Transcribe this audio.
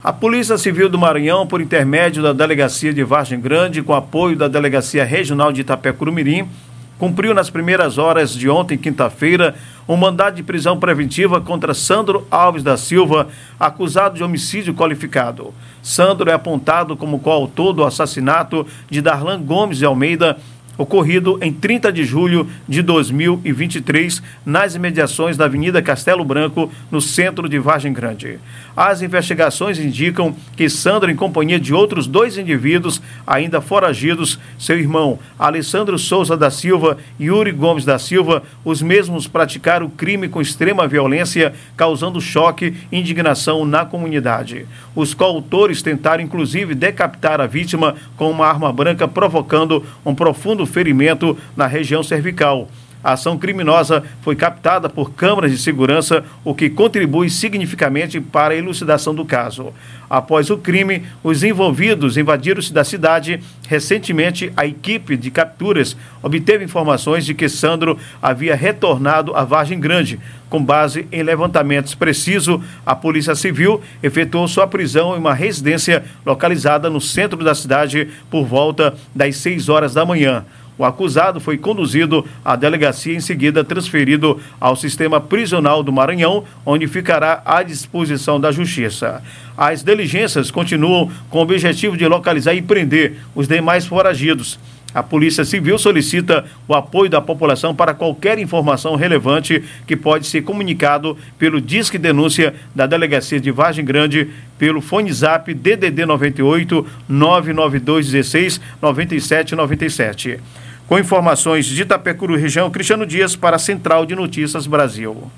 A Polícia Civil do Maranhão, por intermédio da Delegacia de Vargem Grande, com apoio da Delegacia Regional de Itapecuru-Mirim, cumpriu nas primeiras horas de ontem, quinta-feira, um mandado de prisão preventiva contra Sandro Alves da Silva, acusado de homicídio qualificado. Sandro é apontado como coautor do assassinato de Darlan Gomes de Almeida, ocorrido em 30 de julho de 2023, nas imediações da Avenida Castelo Branco, no centro de Vargem Grande. As investigações indicam que Sandro, em companhia de outros 2 indivíduos ainda foragidos, seu irmão Alessandro Souza da Silva e Yuri Gomes da Silva, os mesmos praticaram o crime com extrema violência, causando choque e indignação na comunidade. Os coautores tentaram inclusive decapitar a vítima com uma arma branca, provocando um profundo ferimento na região cervical. A ação criminosa foi captada por câmeras de segurança, o que contribui significativamente para a elucidação do caso. Após o crime, os envolvidos invadiram-se da cidade. Recentemente, a equipe de capturas obteve informações de que Sandro havia retornado a Vargem Grande. Com base em levantamentos precisos, a Polícia Civil efetuou sua prisão em uma residência localizada no centro da cidade por volta das 6 horas da manhã. O acusado foi conduzido à delegacia e em seguida transferido ao sistema prisional do Maranhão, onde ficará à disposição da Justiça. As diligências continuam com o objetivo de localizar e prender os demais foragidos. A Polícia Civil solicita o apoio da população para qualquer informação relevante que pode ser comunicado pelo Disque Denúncia da Delegacia de Vargem Grande, pelo Fone Zap DDD 98 992 16 97 97. Com informações de Itapecuru, região, Cristiano Dias para a Central de Notícias Brasil.